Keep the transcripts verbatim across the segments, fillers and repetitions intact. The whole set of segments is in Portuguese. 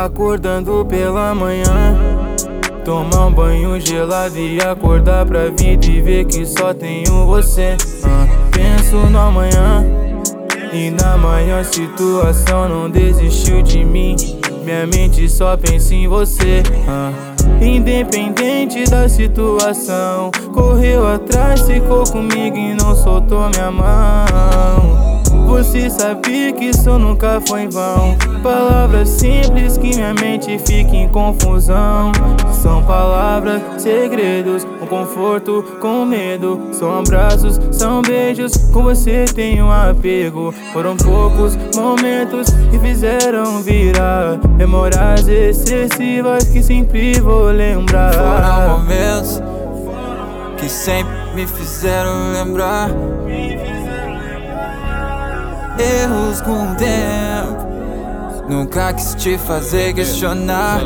Acordando pela manhã, tomar um banho gelado e acordar pra vida e ver que só tenho você. ah, Penso no amanhã, e na maior situação não desistiu de mim. Minha mente só pensa em você. ah, Independente da situação, correu atrás, ficou comigo e não soltou minha mão. Você sabia que isso nunca foi em vão. Palavras simples que minha mente fica em confusão. São palavras, segredos, um conforto com medo. São abraços, são beijos, com você tenho um apego. Foram poucos momentos que fizeram virar memórias excessivas que sempre vou lembrar. Foram momentos que sempre me fizeram lembrar erros com o tempo. Nunca quis te fazer questionar.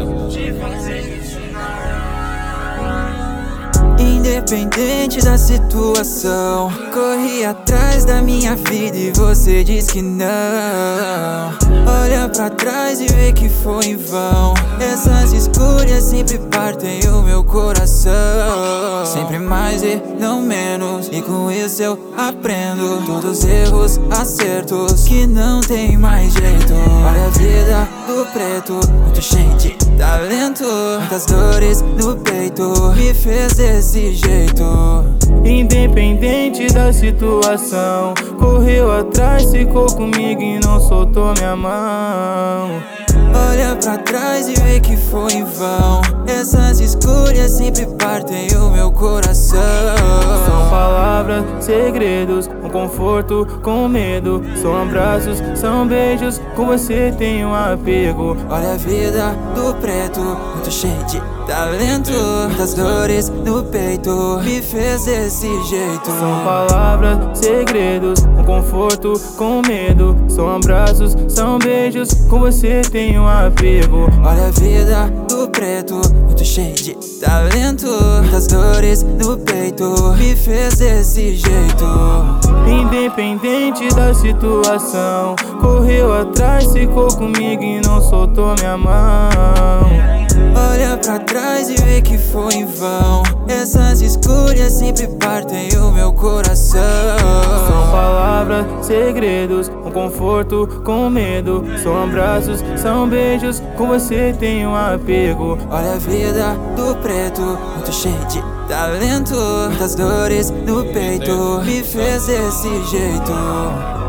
Independente da situação, corri atrás da minha vida e você diz que não. Olha pra trás e vê que foi em vão. Essas escolhas sempre partem o meu coração. Sempre mais e não menos, e com isso eu aprendo todos os erros, acertos que não tem mais jeito. Olha a vida do preto, muito cheio de talento. Muitas dores no peito, me fez desse jeito. Independente da situação, correu atrás, ficou comigo e não soltou minha mão. Olha pra trás e vê que foi em vão. Essas escolhas sempre partem o meu coração. São palavras, segredos, um conforto com medo. São abraços, são beijos, com você tenho um apego. Olha a vida do preto, muito cheio de talento. Muitas dores no peito, me fez desse jeito. São palavras, segredos, um conforto com medo. São abraços, são beijos, com você tenho um apego. Olha a vida do preto, muito cheio de talento. Muitas dores no peito, me fez desse jeito. Independente da situação, correu atrás, ficou comigo e não soltou minha mão. Olha pra trás e vê que foi em vão. Essas escolhas sempre partem o meu coração. São palavras, segredos, um conforto com medo. São abraços, são beijos, com você tenho um apego. Olha a vida do preto, muito cheio de talento. Muitas dores no peito, me fez desse jeito.